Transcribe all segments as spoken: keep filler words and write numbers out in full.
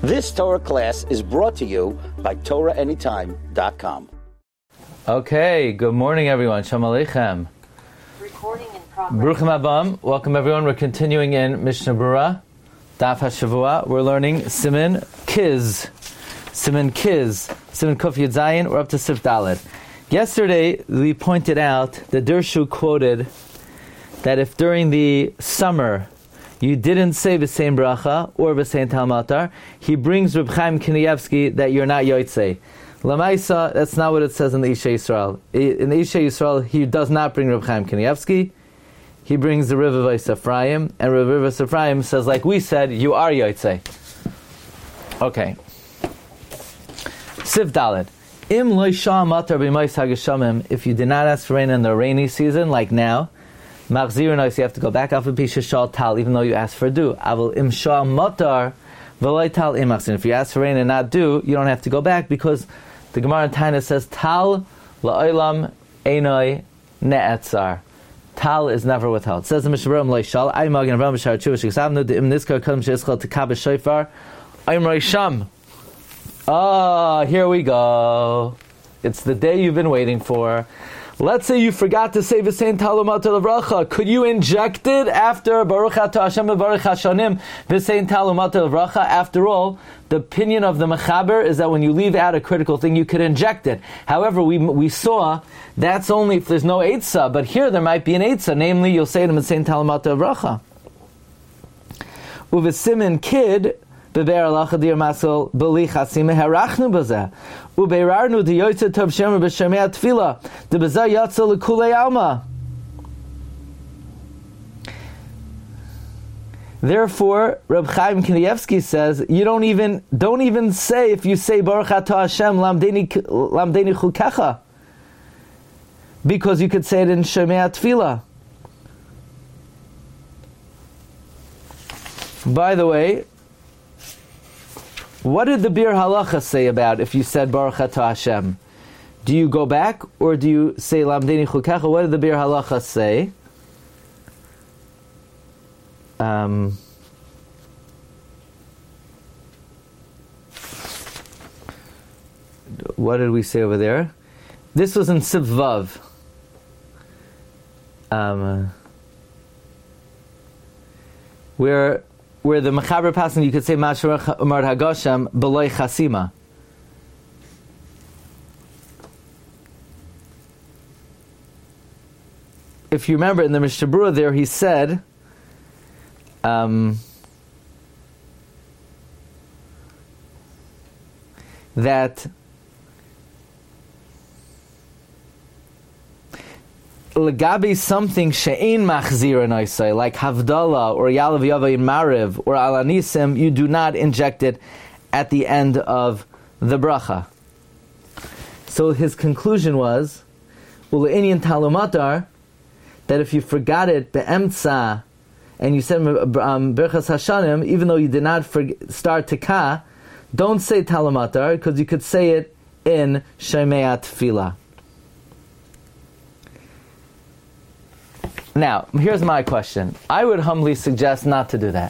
This Torah class is brought to you by Torah Anytime dot com. Okay, good morning everyone. Shalom Aleichem. Recording in progress. Bruchim Abam. Welcome everyone. We're continuing in Mishnah Berurah, Daf HaShavua. We're learning Siman Kiz. Siman Kiz. Siman Kuf Yud Zayin. We're up to Sif Daled. Yesterday we pointed out that Dirshu quoted that if during the summer you didn't say B'Sein Bracha or B'Sein Talmatar, he brings Reb Chaim Kanievsky that you're not Yotzei. Lamaisa, that's not what it says in the Isha Yisrael. In the Isha Yisrael, he does not bring Reb Chaim Kanievsky. He brings the Rav Avos Ephraim, and Rav Avos Ephraim says, like we said, you are Yotzei. Okay. Siv Dalet. Im lo shah matar b'mois hageshamim. If you did not ask for rain in the rainy season, like now, Machzir nois, you have to go back off of Pisha Shal Tal, even though you asked for do. Avol im shah matar v'loy tal im machzir. If you ask for rain and not do, you don't have to go back because the Gemara in Taina says Tal la'olam einoi ne'etzar. Tal is never withheld. It says the Mishnah Berurah lo shal ay magen Avraham b'shar tshuva shekasavnu de im niskar kadam sheyischal tekah b'shofar ay roisham. Ah, here we go. It's the day you've been waiting for. Let's say you forgot to say V'sein Talmud Levracha. Could you inject it after Baruch Atah Hashem Baruch Hashanim V'sein Talmud Levracha? After all, the opinion of the Mechaber is that when you leave out a critical thing, you could inject it. However, we we saw that's only if there's no Eitzah, but here there might be an Eitzah. Namely, you'll say it in V'sein Talmud Levracha. Uv'simin kid. Beber alacha dir masel beli chasime harachnu bazeh ubeirarnu di yotze tov shemer b'shemei tefila de bazeh yatzel lekulei alma. Therefore, Reb Chaim Kanievsky says you don't even don't even say if you say Baruch Atah Hashem lamdeni lamdeni chukecha, because you could say it in Shemei Tefila. By the way, what did the Bir Halacha say about if you said Baruch Atah Hashem? Do you go back or do you say Lamdeni Chukecha? What did the Bir Halacha say? Um, what did we say over there? This was in Siv Vav. Um, where Where the Mechaber passing, you could say Mashar Umar Hagoshem B'loi Chasima. If you remember in the Mishnah Berurah there, he said, um, that Legabi something she'ein machzir noisai, like Havdalah or Yalav Yava in Mariv or Alanisim, you do not inject it at the end of the bracha. So his conclusion was, Ule'inyan talumatar, that if you forgot it be'emtza and you said um, Berchas Hashanim, even though you did not forg- start tekah, don't say talumatar because you could say it in Shemei Tefila. Now, here's my question. I would humbly suggest not to do that.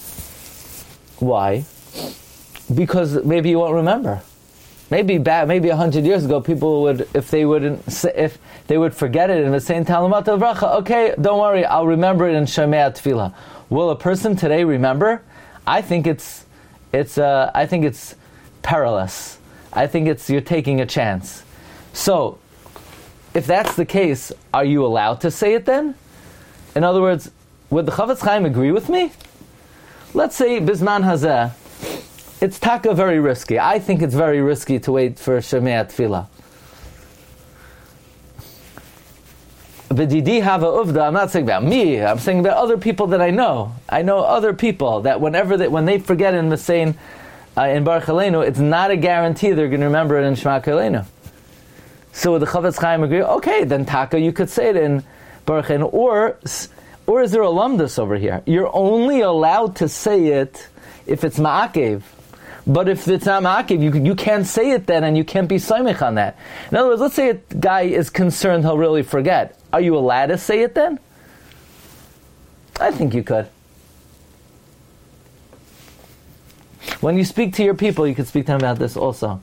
Why? Because maybe you won't remember. Maybe back, maybe a hundred years ago, people would, if they wouldn't, if they would forget it in the same Talmud Levracha, okay, don't worry, I'll remember it in Shemei Tefila. Will a person today remember? I think it's, it's, uh, I think it's perilous. I think it's you're taking a chance. So, if that's the case, are you allowed to say it then? In other words, would the Chavetz Chaim agree with me? Let's say Bizman Hazeh, it's taka very risky. I think it's very risky to wait for Shemei Tefillah. B'didi hava uvda, I'm not saying about me, I'm saying about other people that I know. I know other people that whenever they, when they forget in the same, uh, in Baruch Aleinu, it's not a guarantee they're going to remember it in Shema Aleinu. So would the Chavetz Chaim agree? Okay, then taka, you could say it in Baruch Aleinu. Or, or is there a lumdus over here? You're only allowed to say it if it's ma'akev. But if it's not ma'akev, you, you can't say it then, and you can't be soymech on that. In other words, let's say a guy is concerned he'll really forget. Are you allowed to say it then? I think you could. When you speak to your people, you can speak to them about this also.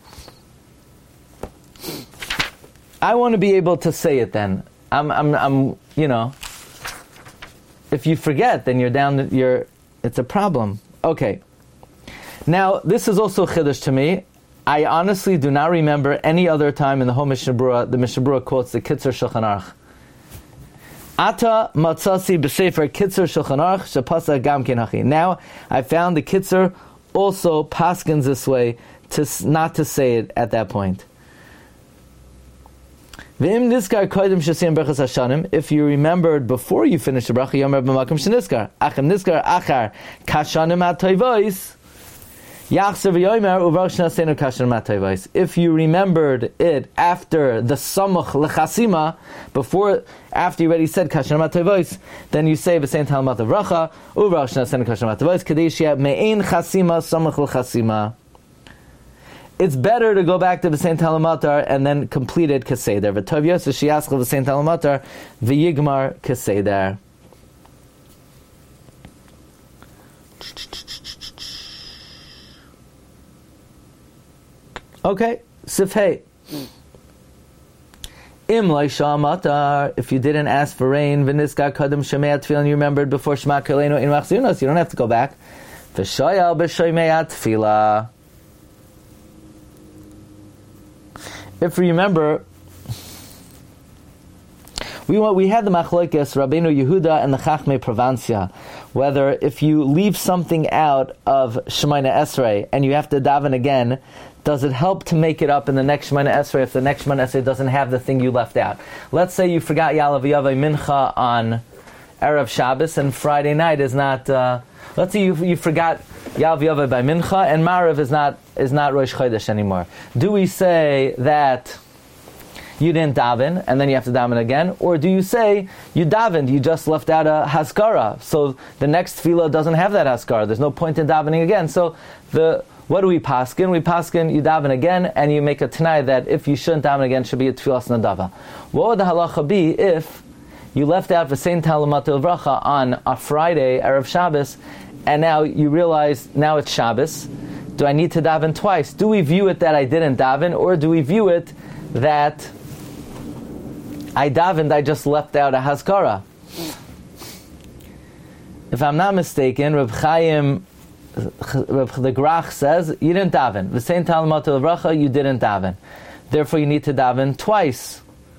I want to be able to say it then. I'm, I'm, I'm, you know, if you forget, then you're down, you're, it's a problem. Okay. Now, this is also chiddush to me. I honestly do not remember any other time in the whole Mishnah Berurah, the Mishnah Berurah quotes the Kitzur Shulchan Aruch. Ata matzasi b'sefer Kitzur Shulchan Aruch shepasa gam kenachi. Now, I found the Kitzur also paskins this way, to not to say it at that point. If you remembered before you finished the bracha, yomer b'makom sheniskar. Achem niskar achar kashanim atoivos. If you remembered it after the samach lechasima, before, after you already said kashanim atoivos, then you say v'sein talmat avracha u'v'rosh nasenu kashanim atoivos kadei she'yah me'ein chasima samach lechasima. It's better to go back to v'sein talamatar and then complete it keseder. V'tov yosef she'yaschel v'sein talamatar v'yigmar keseder. Okay, sifhei. Im laisha matar. If you didn't ask for rain, v'niskar kadam shemei tefillah, you remembered before Shema Koleinu in machziunos, you don't have to go back. V'shayal b'shemei tefillah. If you remember, we we had the machlokes Rabbeinu Yehuda and the Chachmei Provancia, whether if you leave something out of Shemayna Esrei and you have to daven again, does it help to make it up in the next Shemayna Esrei if the next Shemayna Esrei doesn't have the thing you left out? Let's say you forgot Ya'alav Yavai Mincha on Erev Shabbos and Friday night is not. Uh, let's say you you forgot Ya'alav Yavai by Mincha and Marav is not is not Rosh Chodesh anymore. Do we say that you didn't daven and then you have to daven again, or do you say you davened, you just left out a haskara, so the next tefillah doesn't have that haskara? There's no point in davening again. So the what do we paskin? We paskin you daven again and you make a t'nai that if you shouldn't daven again, it should be a tefillas nadava. What would the halacha be if you left out v'sein talamat uvracha on a Friday, Erev Shabbos, and now you realize now it's Shabbos? Do I need to daven twice? Do we view it that I didn't daven, or do we view it that I davened, I just left out a haskara? If I'm not mistaken, Reb Chaim, Reb the Grach says, you didn't daven. V'sein talamat uvracha, you didn't daven. Therefore you need to daven twice.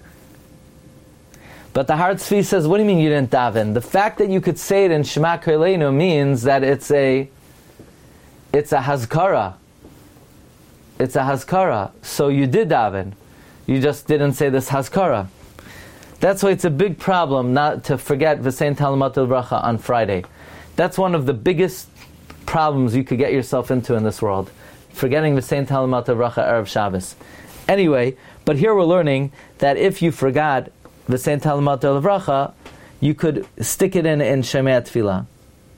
But the Har Tzvi says, what do you mean you didn't daven? The fact that you could say it in Shema Koleinu means that it's a it's a hazkara. It's a hazkara. So you did daven. You just didn't say this hazkara. That's why it's a big problem not to forget V'sein Talamat Uvracha on Friday. That's one of the biggest problems you could get yourself into in this world. Forgetting V'sein Talamat Uvracha Erev Shabbos. Anyway, but here we're learning that if you forgot V'sein Talamat Uvracha, you could stick it in in Shemei Tefillah.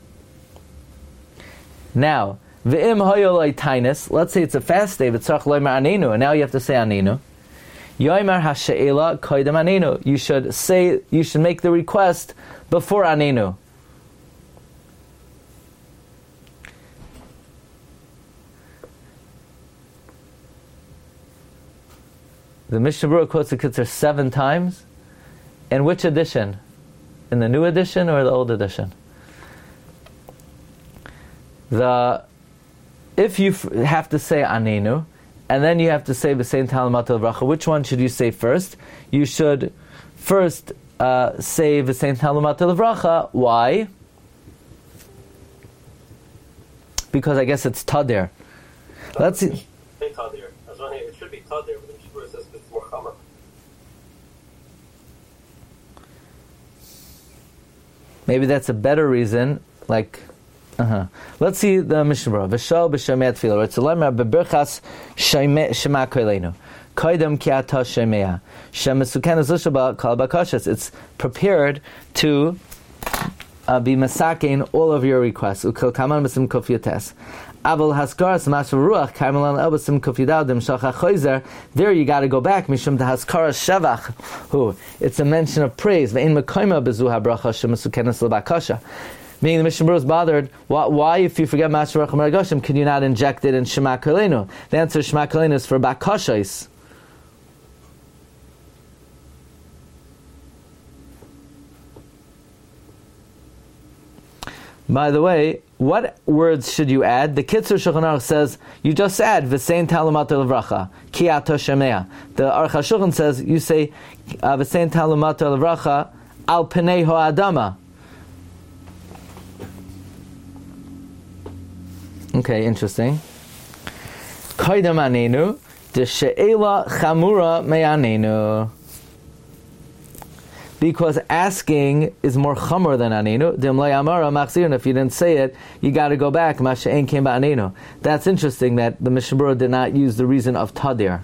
Now, V'im hoyolai tainis, let's say it's a fast day, v'tzarach loymar anenu, and now you have to say anenu. Yoymar hashe'ela koydem anenu. You should say, you should make the request before anenu. The Mishnah Berurah quotes the Kitzur seven times. In which edition? In the new edition or the old edition? The if you f- have to say anenu, and then you have to say v'sein talamat uvracha, which one should you say first? You should first uh, say v'sein talamat uvracha. Why? Because I guess it's tadir. Let's see. Say tadir. It should be tadir, but the Mishnah says it's more chamer. Maybe that's a better reason, like. Uh-huh. Let's see the Mishnah Berurah. V'shal b'shemei tefillah. It's a lemar beberchas shema koleinu. Koydem ki ata shemea. Shem mesuken zushabal kal bakashas. It's prepared to uh, be masakein all of your requests. Ukil kaman b'sim kuf yotes. Aval haskaras mashav ruach kaimelan el b'sim kuf yidaudim shalcha choizer. There you got to go back. Mishum the haskaras shevach. Who? It's a mention of praise. Ve'in mekoyma bezu habracha shem mesukenes l'bakasha. Meaning the Mishnah Berurah is bothered, why, why if you forget Ma'aser Baruch HaMeragoshim, can you not inject it in Shema Kolenu? The answer is Shema Kolenu is for Bakashais. By the way, what words should you add? The Kitzur Shulchan Aruch says, you just add V'sein Talumat Levracha, Ki Ato Shemea. The Aruch HaShulchan says, you say V'sein Talumat Levracha, Al Pnei Ho'adama. Okay, interesting. Kaidam Anenu, De She'ela Chamura Me'anenu. Because asking is more chamor than anenu. Dimlay amara machzirin. If you didn't say it, you got to go back. Masha'en came by anenu. That's interesting that the Mishnah Berurah did not use the reason of tadir.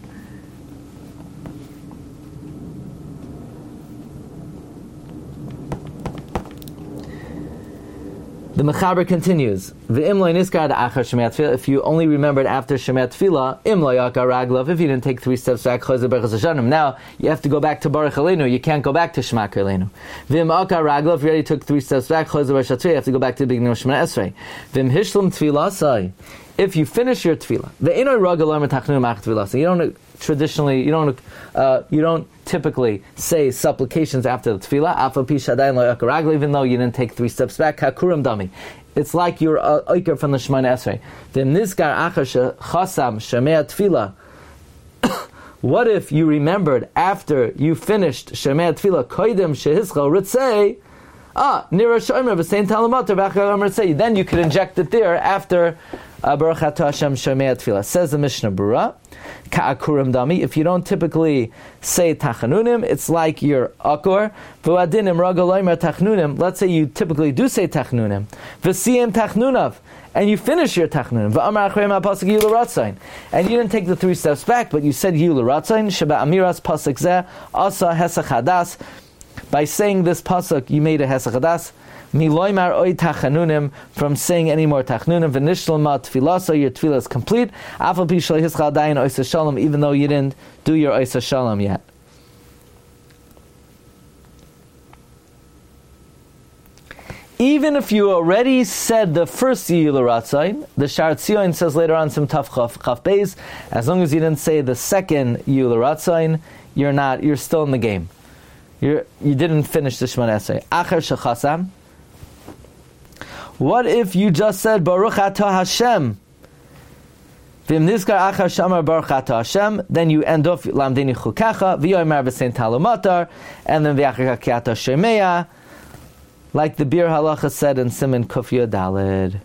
The Mechaber continues. If you only remembered after Shemat Tefillah, if you didn't take three steps back, now you have to go back to Baruch Aleinu. You can't go back to Shema Aleinu. If you already took three steps back, you have to go back to the beginning of Shema Esrei. If you finish your tefillah, you don't traditionally, you don't, uh, you don't typically say supplications after the tefillah, even though you didn't take three steps back. Hakuram dami. It's like you're oiker from the Shemona Esrei. What if you remembered after you finished Shemea Tefillah, koidem shehischal ritzei, ah, nira shomer v'sein talamater v'achar ritzei. Then you could inject it there after uh, Baruch Atah Hashem Shemea Tefillah. Says the Mishnah Berurah, ka'akurim dami. If you don't typically say tachanunim, it's like you're akur. V'adinim ragaloymer tachanunim. Let's say you typically do say tachanunim. V'siyem tachanunav. And you finish your tachnun. And you didn't take the three steps back, but you said Yilu Ratzain, Sheba Amiras Pasuk Zeh, Asa Hesach Hadas. By saying this pasuk, you made a Hesach Hadas. Miloymar Oy Tachanunim, from saying any more Tachnunim. V'nishtal Ma Tfilasa, your Tfilah is complete. Afal Pi Shalei Hischal Dayin Oysa Shalom, even though you didn't do your Oysa Shalom yet. Even if you already said the first Yiyul Ratzain, the Sha'ar Tzion says later on some Taf Chaf Chaf Beis, as long as you didn't say the second Yiyul Ratzain, you're not, you're still in the game. You're, you didn't finish the Shemona Esrei. Acher Shechasam. What if you just said Baruch Atah Hashem? V'im nizkar achar shamar Baruch Atah Hashem, then you end off Lamdini Chukacha, v'yoymar v'sein Talomatar, and then v'achar ki Atah Shemeya, like the Bir Halacha said in Siman Kuf Yud Daled.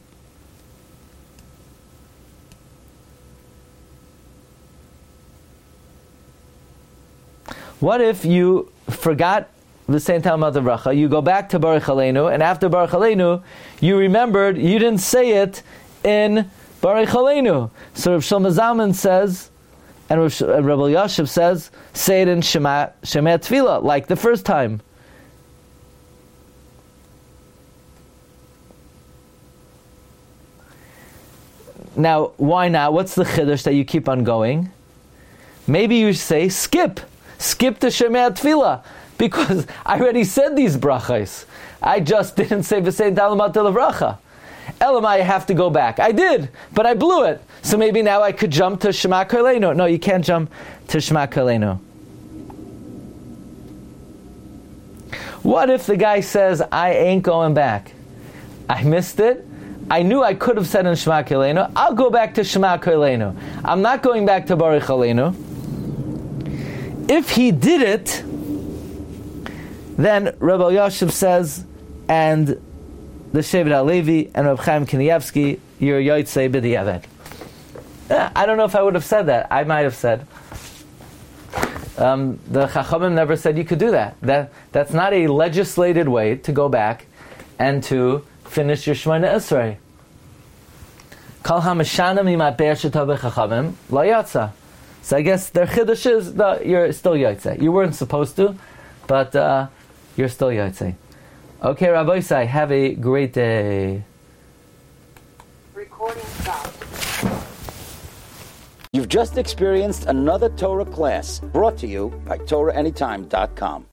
What if you forgot the same time of the bracha? You go back to Baruch Aleinu, and after Baruch Aleinu, you remembered you didn't say it in Baruch Aleinu. So Rav Shlomo Zalman says, and Rav Elyashiv says, say it in Shema Shema Tefillah, like the first time. Now, why not? What's the chiddush that you keep on going? Maybe you say, skip. Skip the Shema Tefillah. Because I already said these brachas. I just didn't say v'sein talamat levracha. Elamai, I have to go back. I did, but I blew it. So maybe now I could jump to Shema Kolenu. No, you can't jump to Shema Kolenu. What if the guy says, I ain't going back? I missed it. I knew I could have said in Shema Kolenu. I'll go back to Shema Kolenu. I'm not going back to Baruch Aleinu. If he did it, then Rebbe Elyashiv says, and the Shevet HaLevi and Reb Chaim Kanievsky, you're Yotzei B'diavad. I don't know if I would have said that. I might have said. Um, the Chachamim never said you could do that. That that's not a legislated way to go back and to finish your Shemona Esrei. Kol hamashana mimat be'er shetav b'chachamim lo yatsa. So I guess their chiddush is that you're still Yotzei. You weren't supposed to, but uh, you're still Yotzei. Okay, Rabbi Isai, have a great day. Recording stopped. You've just experienced another Torah class brought to you by Torah Anytime dot com.